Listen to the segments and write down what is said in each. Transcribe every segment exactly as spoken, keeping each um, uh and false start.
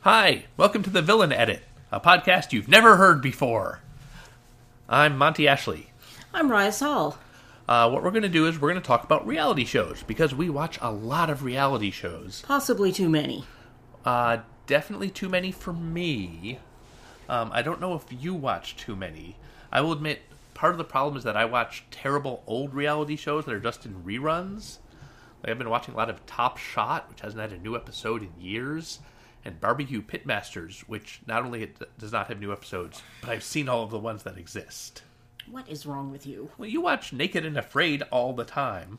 Hi, welcome to The Villain Edit, a podcast you've never heard before. I'm Monty Ashley. I'm Raya Saul. Uh, what we're going to do is we're going to talk about reality shows, because we watch a lot of reality shows. Possibly too many. Uh, definitely too many for me. Um, I don't know if you watch too many. I will admit, part of the problem is that I watch terrible old reality shows that are just in reruns. Like, I've been watching a lot of Top Shot, which hasn't had a new episode in years, and Barbecue Pitmasters, which not only it does not have new episodes, but I've seen all of the ones that exist. What is wrong with you? Well, you watch Naked and Afraid all the time.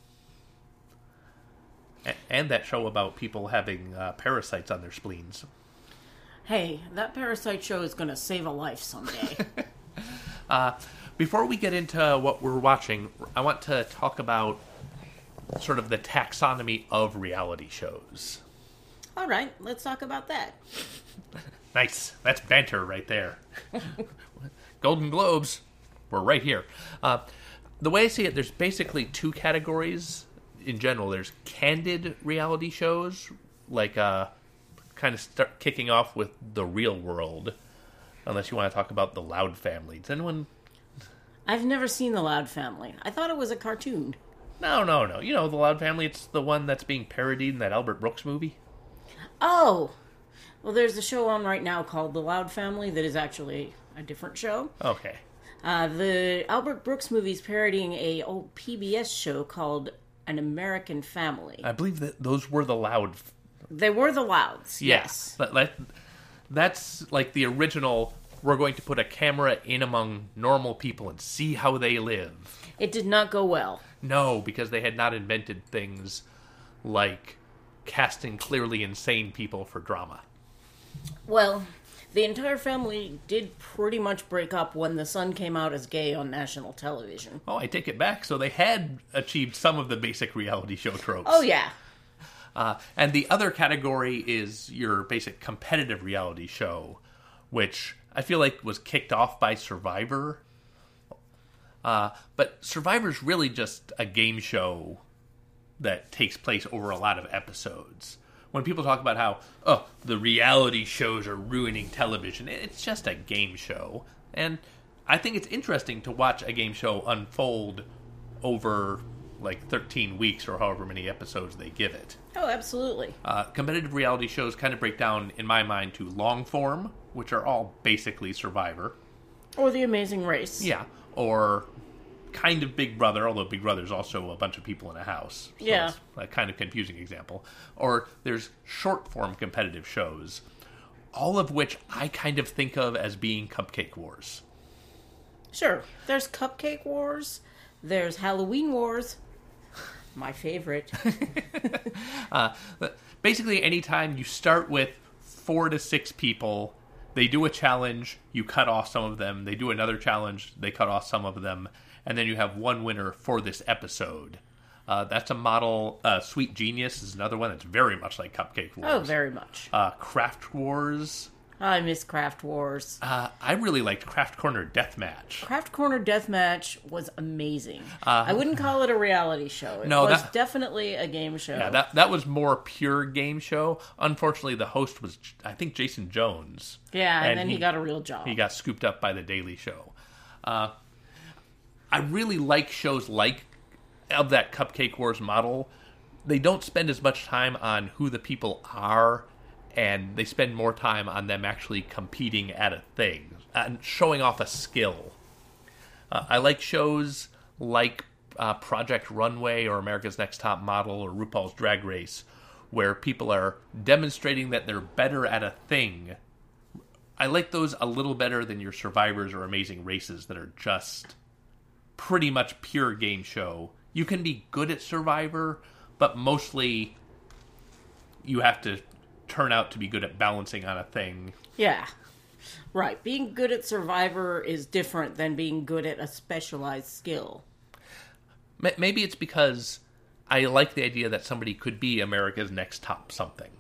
A- and that show about people having uh, parasites on their spleens. Hey, that Parasite show is going to save a life someday. uh, before we get into what we're watching, I want to talk about sort of the taxonomy of reality shows. All right, let's talk about that. Nice. That's banter right there. Golden Globes. We're right here. Uh, the way I see it, there's basically two categories in general. There's candid reality shows, like uh, kind of start kicking off with The Real World, unless you want to talk about The Loud Family. Does anyone... I've never seen The Loud Family. I thought it was a cartoon. No, no, no. You know The Loud Family, it's the one that's being parodied in that Albert Brooks movie. Oh! Well, there's a show on right now called The Loud Family that is actually a different show. Okay. Uh, the Albert Brooks movie is parodying a old P B S show called An American Family. I believe that those were the Loud... They were the Louds, yeah. yes. But like, that's like the original, we're going to put a camera in among normal people and see how they live. It did not go well. No, because they had not invented things like casting clearly insane people for drama. Well, the entire family did pretty much break up when the son came out as gay on national television. Oh, I take it back. So they had achieved some of the basic reality show tropes. Oh, yeah. Uh, and the other category is your basic competitive reality show, which I feel like was kicked off by Survivor. Uh, but Survivor's really just a game show that takes place over a lot of episodes. When people talk about how, oh, the reality shows are ruining television, it's just a game show. And I think it's interesting to watch a game show unfold over like thirteen weeks or however many episodes they give it. Oh, absolutely. Uh, competitive reality shows kind of break down, in my mind, to long form, which are all basically Survivor. Or The Amazing Race. Yeah, or kind of Big Brother, although Big Brother's also a bunch of people in a house. So yeah. It's a kind of confusing example. Or there's short form competitive shows, all of which I kind of think of as being Cupcake Wars. Sure. There's Cupcake Wars. There's Halloween Wars. My favorite. uh, basically, anytime you start with four to six people, they do a challenge, you cut off some of them. They do another challenge, they cut off some of them. And then you have one winner for this episode. Uh, that's a model. Uh, Sweet Genius is another one that's very much like Cupcake Wars. Oh, very much. Uh, Craft Wars. I miss Craft Wars. Uh, I really liked Craft Corner Deathmatch. Craft Corner Deathmatch was amazing. Uh, I wouldn't call it a reality show. It no, was that, definitely a game show. Yeah, that that was more pure game show. Unfortunately, the host was, I think, Jason Jones. Yeah, and, and then he, he got a real job. He got scooped up by The Daily Show. Uh, I really like shows like of that Cupcake Wars model. They don't spend as much time on who the people are, and they spend more time on them actually competing at a thing and showing off a skill. Uh, I like shows like uh, Project Runway or America's Next Top Model or RuPaul's Drag Race, where people are demonstrating that they're better at a thing. I like those a little better than your Survivors or Amazing Races that are just pretty much pure game show. You can be good at Survivor, but mostly you have to turn out to be good at balancing on a thing. Yeah. Right. Being good at Survivor is different than being good at a specialized skill. Maybe it's because I like the idea that somebody could be America's Next Top something.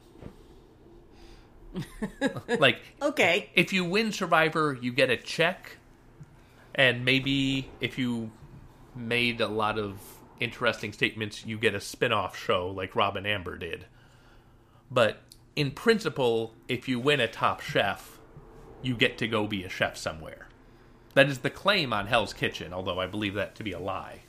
Like, okay. If you win Survivor, you get a check, and maybe if you made a lot of interesting statements, you get a spin-off show like Rob and Amber did. But in principle, if you win a Top Chef, you get to go be a chef somewhere. That is the claim on Hell's Kitchen, although I believe that to be a lie.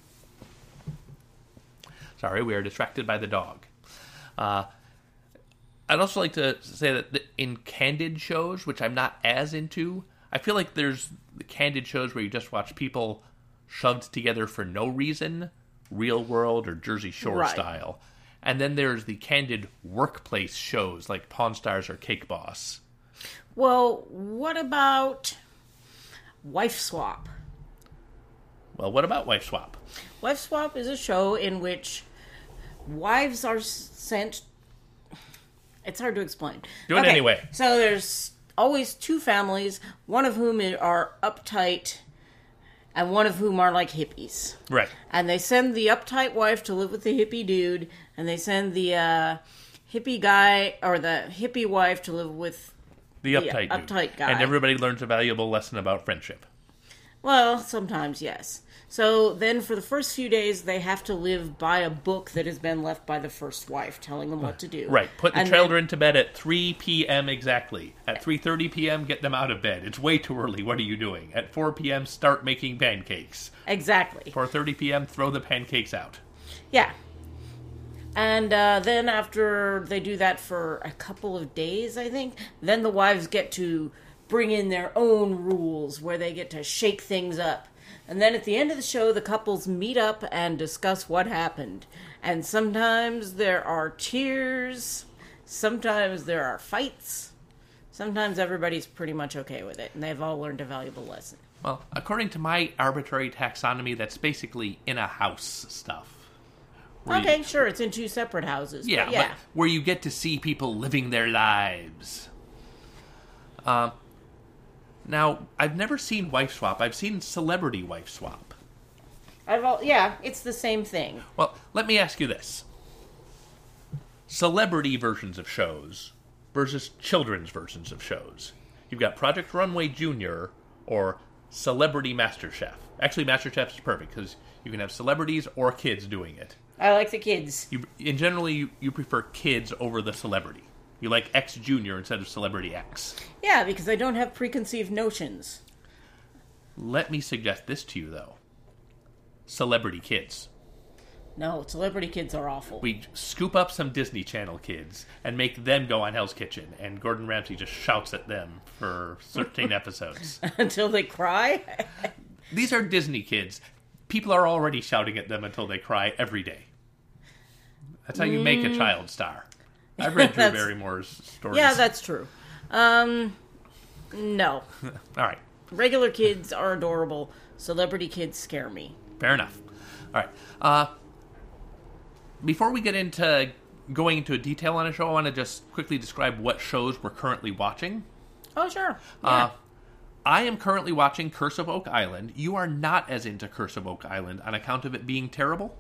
Sorry, we are distracted by the dog. Uh, I'd also like to say that in candid shows, which I'm not as into, I feel like there's the candid shows where you just watch people shoved together for no reason, Real World or Jersey Shore right. style. And then there's the candid workplace shows like Pawn Stars or Cake Boss. Well, what about Wife Swap? Well, what about Wife Swap? Wife Swap is a show in which wives are sent... It's hard to explain. Do it okay, anyway. So there's always two families, one of whom are uptight and one of whom are like hippies. Right. And they send the uptight wife to live with the hippie dude, and they send the uh, hippie guy, or the hippie wife to live with the uptight the dude. uptight guy. And everybody learns a valuable lesson about friendship. Well, sometimes, yes. So then for the first few days, they have to live by a book that has been left by the first wife, telling them what to do. Right. Put the and children then, to bed at three p.m. exactly. At three thirty p.m., get them out of bed. It's way too early. What are you doing? At four p.m., start making pancakes. Exactly. four thirty p.m., throw the pancakes out. Yeah. And uh, then after they do that for a couple of days, I think, then the wives get to bring in their own rules where they get to shake things up. And then at the end of the show, the couples meet up and discuss what happened. And sometimes there are tears. Sometimes there are fights. Sometimes everybody's pretty much okay with it. And they've all learned a valuable lesson. Well, according to my arbitrary taxonomy, that's basically in a house stuff. Okay, you, sure, it's in two separate houses. Yeah, but yeah. But where you get to see people living their lives. Uh, now, I've never seen Wife Swap. I've seen Celebrity Wife Swap. I've all, yeah, it's the same thing. Well, let me ask you this. Celebrity versions of shows versus children's versions of shows. You've got Project Runway Junior or Celebrity MasterChef. Actually, MasterChef is perfect because you can have celebrities or kids doing it. I like the kids. You, and generally, you, you prefer kids over the celebrity. You like X Junior instead of Celebrity X. Yeah, because I don't have preconceived notions. Let me suggest this to you, though. Celebrity Kids. No, celebrity kids are awful. We scoop up some Disney Channel kids and make them go on Hell's Kitchen, and Gordon Ramsay just shouts at them for thirteen episodes. Until they cry? These are Disney kids. People are already shouting at them until they cry every day. That's how you make a child star. I've read Drew Barrymore's stories. Yeah, that's true. Um, no. All right. Regular kids are adorable. Celebrity kids scare me. Fair enough. All right. Uh, before we get into going into a detail on a show, I want to just quickly describe what shows we're currently watching. Oh, sure. Yeah. Uh, I am currently watching Curse of Oak Island. You are not as into Curse of Oak Island on account of it being terrible?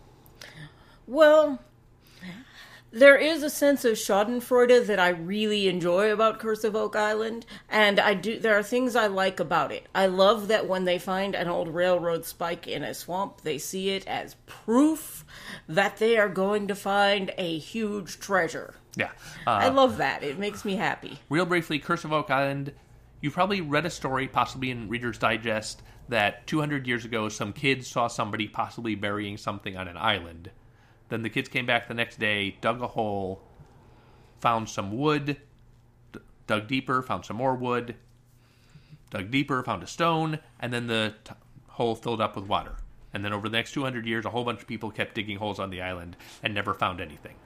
Well, there is a sense of schadenfreude that I really enjoy about Curse of Oak Island, and I do. There are things I like about it. I love that when they find an old railroad spike in a swamp, they see it as proof that they are going to find a huge treasure. Yeah. Uh, I love that. It makes me happy. Real briefly, Curse of Oak Island, you've probably read a story, possibly in Reader's Digest, that two hundred years ago, some kids saw somebody possibly burying something on an island. Then the kids came back the next day, dug a hole, found some wood, d- dug deeper, found some more wood, dug deeper, found a stone, and then the t- hole filled up with water. And then over the next two hundred years, a whole bunch of people kept digging holes on the island and never found anything.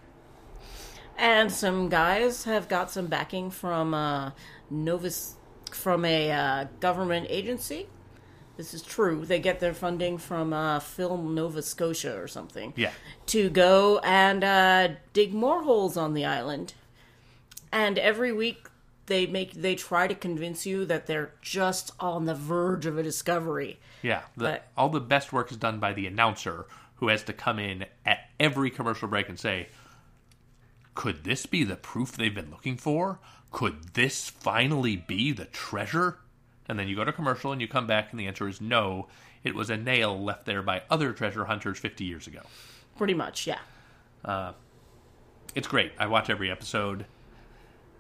And some guys have got some backing from uh, Novus, from a uh, government agency. This is true. They get their funding from uh, Film Nova Scotia or something. Yeah. To go and uh, dig more holes on the island. And every week they make they try to convince you that they're just on the verge of a discovery. Yeah. The, But- all the best work is done by the announcer, who has to come in at every commercial break and say, could this be the proof they've been looking for? Could this finally be the treasure? And then you go to commercial and you come back and the answer is no. It was a nail left there by other treasure hunters fifty years ago. Pretty much, yeah. Uh, it's great. I watch every episode.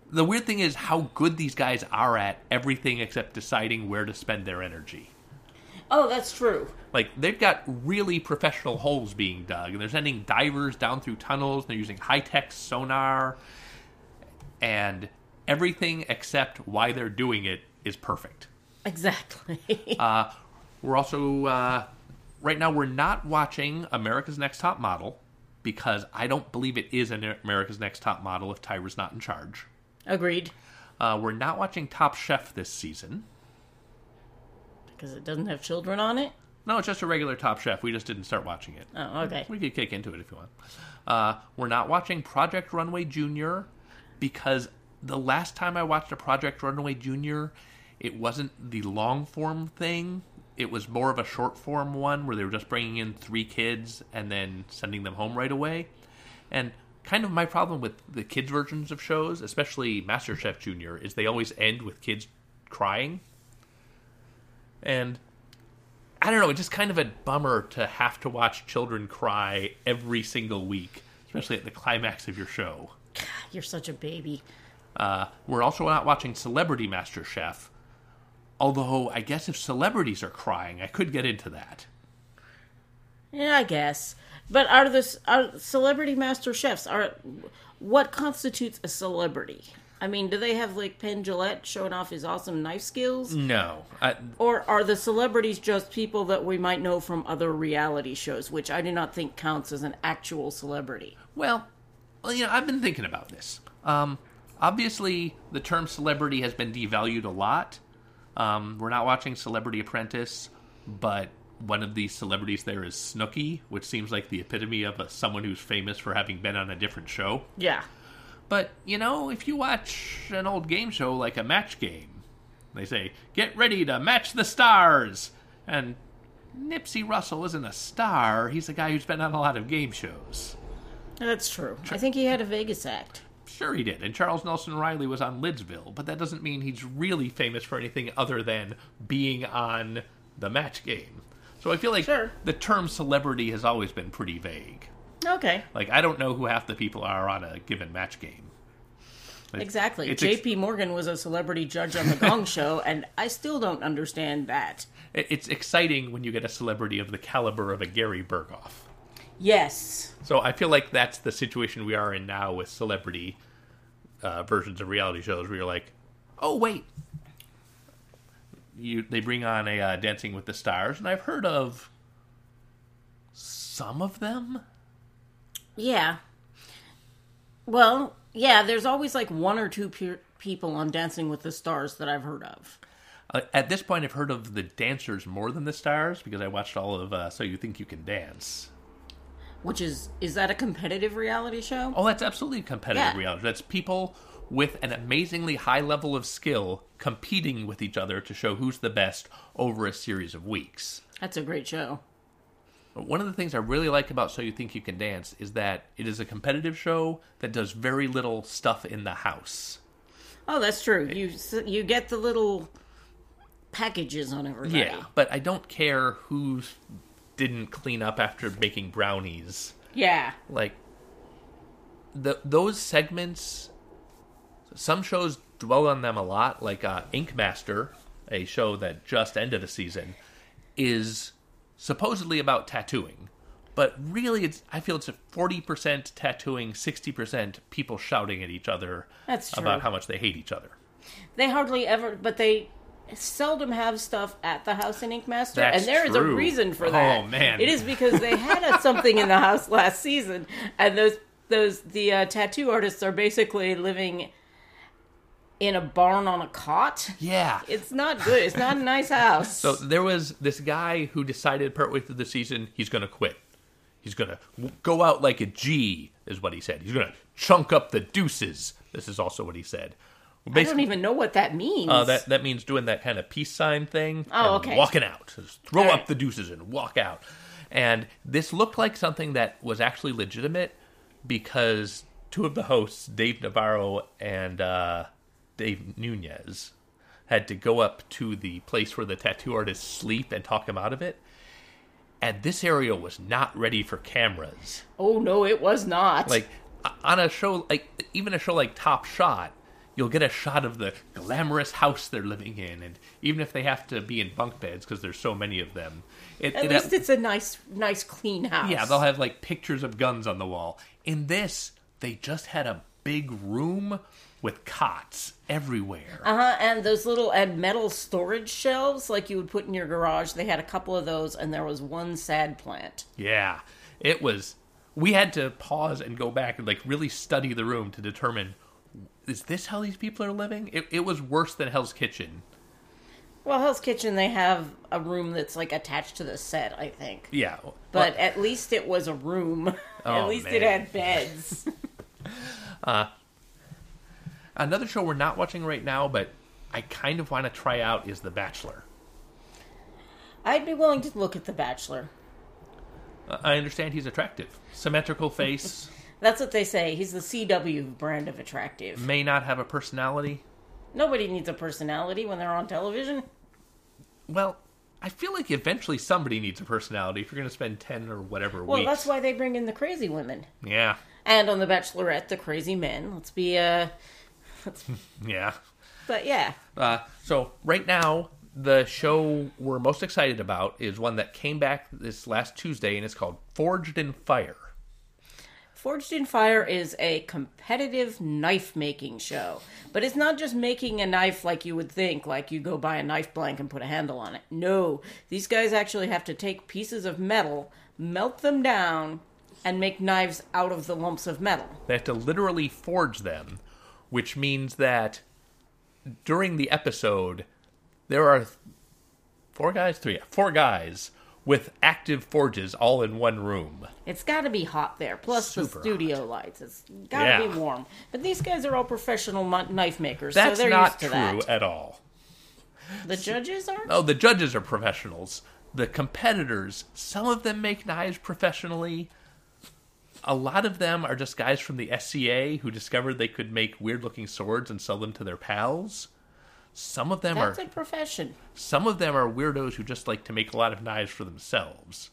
the weird thing is how good these guys are at everything except deciding where to spend their energy. Oh, that's true. Like, they've got really professional holes being dug, and they're sending divers down through tunnels, and they're using high-tech sonar, and everything except why they're doing it is perfect. Exactly. uh, we're also, uh, right now, we're not watching America's Next Top Model, because I don't believe it is an America's Next Top Model if Tyra's not in charge. Agreed. Uh, we're not watching Top Chef this season. Because it doesn't have children on it? No, it's just a regular Top Chef. We just didn't start watching it. Oh, okay. We could kick into it if you want. Uh, we're not watching Project Runway Junior because the last time I watched a Project Runway Junior, it wasn't the long-form thing. It was more of a short-form one where they were just bringing in three kids and then sending them home right away. And kind of my problem with the kids' versions of shows, especially MasterChef Junior, is they always end with kids crying. And I don't know, it's just kind of a bummer to have to watch children cry every single week, especially at the climax of your show. You're such a baby. Uh, we're also not watching Celebrity MasterChef, although I guess if celebrities are crying, I could get into that. Yeah, I guess. But are the are celebrity master chefs, are what constitutes a celebrity? I mean, do they have, like, Penn Jillette showing off his awesome knife skills? No. I, or are the celebrities just people that we might know from other reality shows, which I do not think counts as an actual celebrity? Well, well you know, I've been thinking about this. Um, obviously, the term celebrity has been devalued a lot. Um, we're not watching Celebrity Apprentice, but one of the celebrities there is Snooki, which seems like the epitome of a, someone who's famous for having been on a different show. Yeah. But, you know, if you watch an old game show like a Match Game, they say, get ready to match the stars. And Nipsey Russell isn't a star. He's a guy who's been on a lot of game shows. That's true. I think he had a Vegas act. Sure he did. And Charles Nelson Riley was on Lidsville. But that doesn't mean he's really famous for anything other than being on the Match Game. So I feel like sure. the term celebrity has always been pretty vague. Okay. Like, I don't know who half the people are on a given Match Game. Like, exactly. J P ex- Morgan was a celebrity judge on The Gong Show, and I still don't understand that. It's exciting when you get a celebrity of the caliber of a Gary Berghoff. Yes. So I feel like that's the situation we are in now with celebrity uh, versions of reality shows where you're like, oh, wait. You, they bring on a uh, Dancing with the Stars, and I've heard of some of them. Yeah. Well, yeah, there's always like one or two pe- people on Dancing with the Stars that I've heard of. Uh, at this point, I've heard of the dancers more than the stars because I watched all of uh, So You Think You Can Dance. Which is, is that a competitive reality show? Oh, that's absolutely a competitive yeah. reality. That's people with an amazingly high level of skill competing with each other to show who's the best over a series of weeks. That's a great show. One of the things I really like about So You Think You Can Dance is that it is a competitive show that does very little stuff in the house. Oh, that's true. You you get the little packages on everybody. Yeah, but I don't care who didn't clean up after making brownies. Yeah. Like, the those segments, some shows dwell on them a lot, like uh, Ink Master, a show that just ended a season, is supposedly about tattooing, but really it's I feel it's a forty percent tattooing, sixty percent people shouting at each other That's true. about how much they hate each other. They hardly ever, but they seldom have stuff at the house in Ink Master, That's and there is true. a reason for that. Oh, man. It is because they had a, something in the house last season, and those those the uh, tattoo artists are basically living in a barn on a cot. Yeah. It's not good. It's not a nice house. So there was this guy who decided partway through the season he's going to quit. He's going to go out like a G, is what he said. He's going to chunk up the deuces. This is also what he said. I don't even know what that means. Uh, that, that means doing that kind of peace sign thing. Oh, and okay. Walking out. Just throw All up right. the deuces and walk out. And this looked like something that was actually legitimate because two of the hosts, Dave Navarro and uh, Dave Nunez, had to go up to the place where the tattoo artists sleep and talk him out of it. And this area was not ready for cameras. Oh, no, it was not. Like, on a show, like even a show like Top Shot, you'll get a shot of the glamorous house they're living in, and even if they have to be in bunk beds because there's so many of them, it, At it least ha- it's a nice, nice, clean house. yeah, they'll have like pictures of guns on the wall. In this, they just had a big room with cots everywhere. Uh-huh, and those little and metal storage shelves like you would put in your garage, they had a couple of those, and there was one sad plant. Yeah, it was... We had to pause and go back and like really study the room to determine, is this how these people are living? It, it was worse than Hell's Kitchen. Well, Hell's Kitchen, they have a room that's like attached to the set, I think. Yeah. But well, at least it was a room. Oh, at least man. it had beds. another show we're not watching right now, but I kind of want to try out, is The Bachelor. I'd be willing to look at The Bachelor. Uh, I understand he's attractive. Symmetrical face. That's what they say. He's the C W brand of attractive. May not have a personality. Nobody needs a personality when they're on television. Well, I feel like eventually somebody needs a personality if you're going to spend ten or whatever Well, weeks. that's why they bring in the crazy women. Yeah. And on The Bachelorette, the crazy men. Let's be, uh... Let's, Yeah. but yeah. Uh, so right now, the show we're most excited about is one that came back this last Tuesday, and it's called Forged in Fire. Forged in Fire is a competitive knife-making show. But it's not just making a knife like you would think, like you go buy a knife blank and put a handle on it. No, these guys actually have to take pieces of metal, melt them down, and make knives out of the lumps of metal. They have to literally forge them, which means that during the episode, there are four guys, three, four guys with active forges all in one room. It's got to be hot there. Plus Super the studio hot. lights. It's got to Yeah. be warm. But these guys are all professional mu- knife makers, That's so they're not used to true that. at all. The judges are? Oh, the judges are professionals. The competitors, some of them make knives professionally. A lot of them are just guys from the S C A who discovered they could make weird-looking swords and sell them to their pals. Some of them That's are a profession. some of them are weirdos who just like to make a lot of knives for themselves.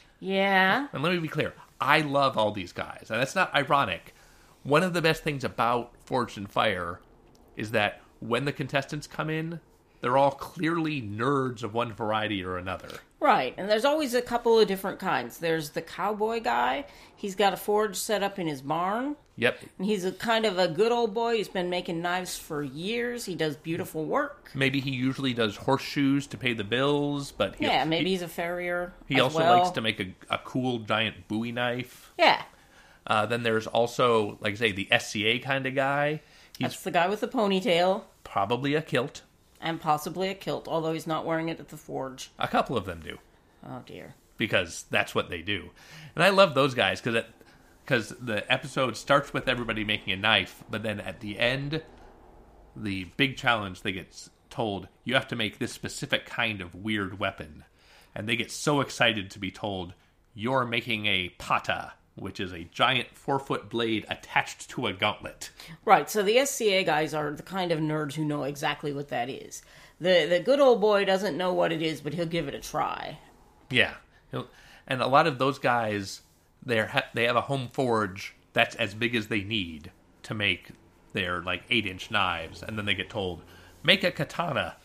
Yeah. And let me be clear, I love all these guys, and that's not ironic. One of the best things about Forged in Fire is that when the contestants come in, they're all clearly nerds of one variety or another. Right, and there's always a couple of different kinds. There's the cowboy guy. He's got a forge set up in his barn. Yep. And he's a kind of a good old boy. He's been making knives for years. He does beautiful work. Maybe he usually does horseshoes to pay the bills, but he, Yeah, maybe he, he's a farrier. he as also well. likes to make a, a cool giant Bowie knife. Yeah, Uh, then there's also, like I say, the S C A kind of guy. He's that's the guy with the ponytail probably a kilt. and possibly a kilt, although he's not wearing it at the forge. A couple of them do, Oh, dear. because that's what they do. And I love those guys because because the episode starts with everybody making a knife, but then at the end, the big challenge, they get told, you have to make this specific kind of weird weapon. And they get so excited to be told, you're making a pata, which is a giant four-foot blade attached to a gauntlet. Right, so the S C A guys are the kind of nerds who know exactly what that is. The the good old boy doesn't know what it is, but he'll give it a try. Yeah. He'll- And a lot of those guys, they're ha- they have a home forge that's as big as they need to make their, like, eight-inch knives. And then they get told, make a katana.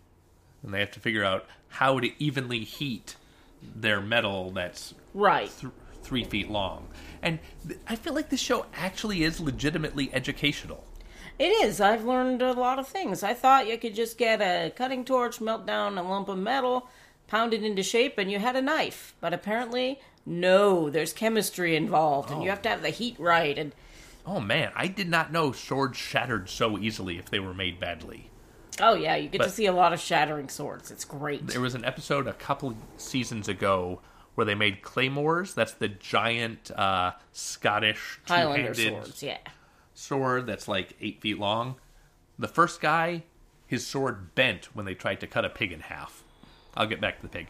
And they have to figure out how to evenly heat their metal that's Right. th- three feet long. And th- I feel like this show actually is legitimately educational. It is. I've learned a lot of things. I thought you could just get a cutting torch, melt down a lump of metal, pound it into shape, and you had a knife. But apparently, no, there's chemistry involved, and you have to have the heat right. And Oh man, I did not know swords shattered so easily if they were made badly. oh yeah, you get But- to see a lot of shattering swords. It's great. There was an episode a couple seasons ago where they made claymores. That's the giant uh, Scottish Highlander two-handed swords, yeah. sword that's like eight feet long. The first guy, his sword bent when they tried to cut a pig in half. I'll get back to the pig.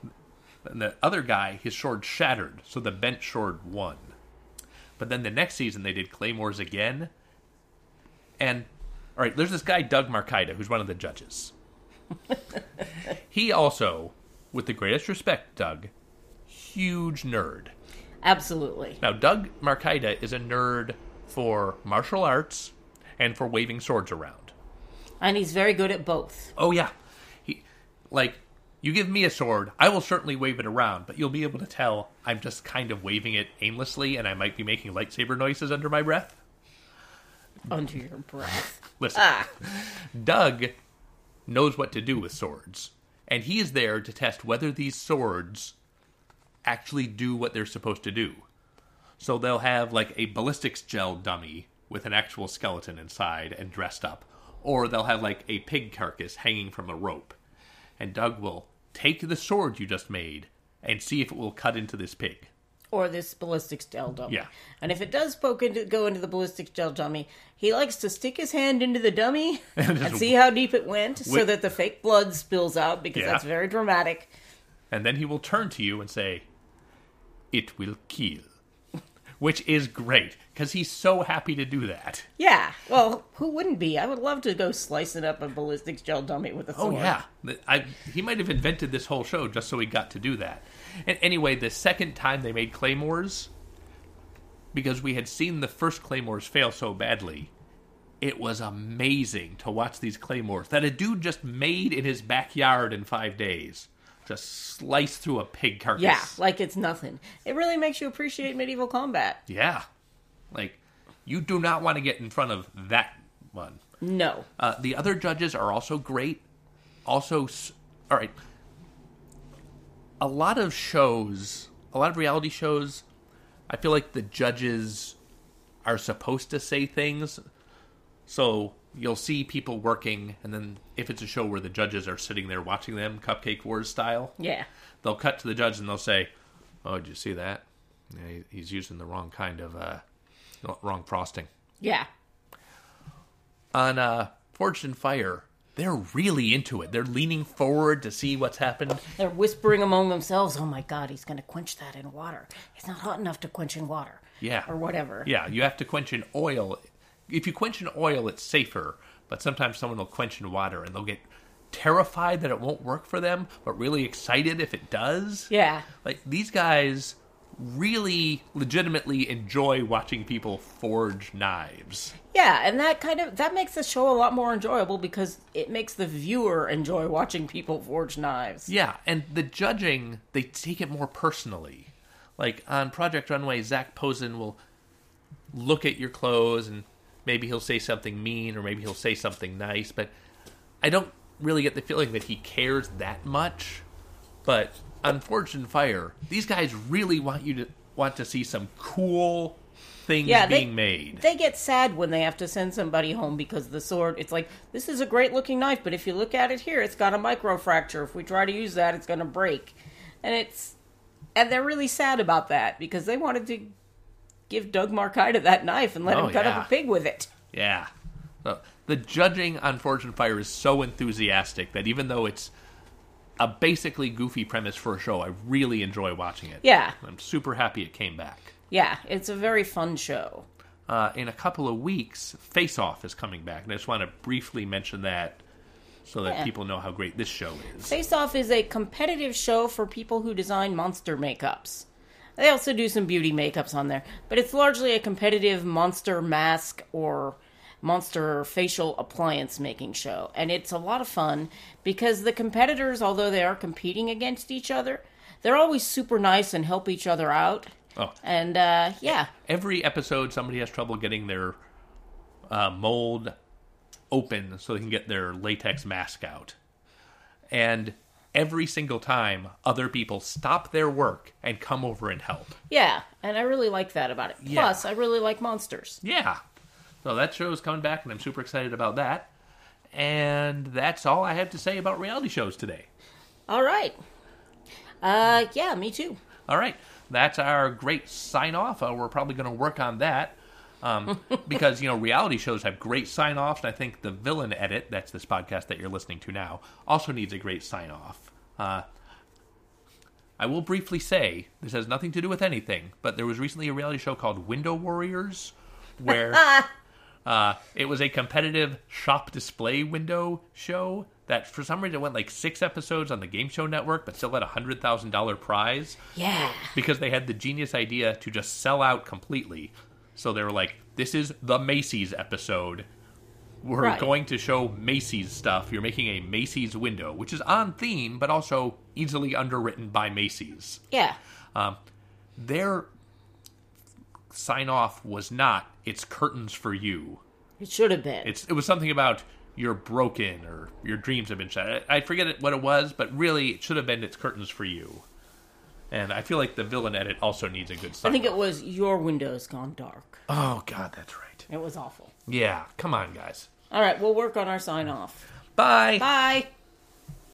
And the other guy, his sword shattered, so the bent sword won. But then the next season they did claymores again. And, all right, there's this guy, Doug Marcaida, who's one of the judges. He also, with the greatest respect, Doug, huge nerd. Absolutely. Now, Doug Marcaida is a nerd for martial arts and for waving swords around. And he's very good at both. Oh, yeah. He, like, you give me a sword, I will certainly wave it around, but you'll be able to tell I'm just kind of waving it aimlessly, and I might be making lightsaber noises under my breath. Under your breath. Listen, ah. Doug knows what to do with swords, and he is there to test whether these swords actually do what they're supposed to do. So they'll have, like, a ballistics gel dummy with an actual skeleton inside and dressed up, or they'll have, like, a pig carcass hanging from a rope. And Doug will take the sword you just made and see if it will cut into this pig. Or this ballistics gel dummy. Yeah. And if it does poke into, go into the ballistics gel dummy, he likes to stick his hand into the dummy and, and see how deep it went wh- so that the fake blood spills out, because yeah. that's very dramatic. And then he will turn to you and say, "It will kill." Which is great, because he's so happy to do that. Yeah, well, who wouldn't be? I would love to go slicing up a ballistics gel dummy with a sword. Oh, yeah. I, he might have invented this whole show just so he got to do that. And anyway, the second time they made Claymores, because we had seen the first Claymores fail so badly, it was amazing to watch these Claymores that a dude just made in his backyard in five days. Just slice through a pig carcass. Yeah, like it's nothing. It really makes you appreciate medieval combat. Yeah. Like, you do not want to get in front of that one. No. Uh, the other judges are also great. Also, all right. A lot of shows, a lot of reality shows, I feel like the judges are supposed to say things. So you'll see people working, and then if it's a show where the judges are sitting there watching them, Cupcake Wars style, yeah, they'll cut to the judge and they'll say, "Oh, did you see that? Yeah, he's using the wrong kind of, uh, wrong frosting." Yeah. On uh, Forged in Fire, they're really into it. They're leaning forward to see what's happened. They're whispering among themselves, "Oh my God, he's going to quench that in water. It's not hot enough to quench in water." Yeah. Or whatever. Yeah, you have to quench in oil. If you quench in oil, it's safer, but sometimes someone will quench in water, and they'll get terrified that it won't work for them, but really excited if it does. Yeah. Like, these guys really legitimately enjoy watching people forge knives. Yeah, and that kind of, that makes the show a lot more enjoyable, because it makes the viewer enjoy watching people forge knives. Yeah, and the judging, they take it more personally. Like, on Project Runway, Zach Posen will look at your clothes, and maybe he'll say something mean, or maybe he'll say something nice, but I don't really get the feeling that he cares that much. But on Forged in Fire, these guys really want you to want to see some cool things yeah, being they, made. They get sad when they have to send somebody home because the sword, it's like, this is a great looking knife, but if you look at it here, it's got a micro fracture. If we try to use that, it's going to break. And it's, and they're really sad about that, because they wanted to give Doug Marcaida that knife and let oh, him cut yeah. up a pig with it. Yeah. So, the judging on Forged in Fire is so enthusiastic that even though it's a basically goofy premise for a show, I really enjoy watching it. Yeah. I'm super happy it came back. Yeah, it's a very fun show. Uh, in a couple of weeks, Face Off is coming back, and I just want to briefly mention that so that yeah. people know how great this show is. Face Off is a competitive show for people who design monster makeups. They also do some beauty makeups on there, but it's largely a competitive monster mask or monster facial appliance making show. And it's a lot of fun because the competitors, although they are competing against each other, they're always super nice and help each other out. Oh. And, uh, yeah. Every episode, somebody has trouble getting their uh, mold open so they can get their latex mask out. And every single time, other people stop their work and come over and help. Yeah, and I really like that about it. Yeah. Plus, I really like monsters. Yeah. So that show is coming back, and I'm super excited about that. And that's all I have to say about reality shows today. All right. Uh, yeah, me too. All right. That's our great sign-off. Uh, we're probably going to work on that. Um, because, you know, reality shows have great sign-offs, and I think the Villain Edit, that's this podcast that you're listening to now, also needs a great sign-off. Uh, I will briefly say, this has nothing to do with anything, but there was recently a reality show called Window Warriors, where uh, it was a competitive shop display window show that for some reason went like six episodes on the Game Show Network, but still had a one hundred thousand dollars prize. Yeah. Because they had the genius idea to just sell out completely. So they were like, this is the Macy's episode we're Right. going to show Macy's stuff. You're making a Macy's window, which is on theme, but also easily underwritten by Macy's. Yeah. Um, their sign-off was not, it's curtains for you. It should have been. It's It was something about you're broken or your dreams have been shattered. I forget it, what it was, but really it should have been it's curtains for you. And I feel like the villain edit also needs a good sign. I think it was your window's gone dark. Oh, God, that's right. It was awful. Yeah, come on, guys. All right, we'll work on our sign off. Bye. Bye.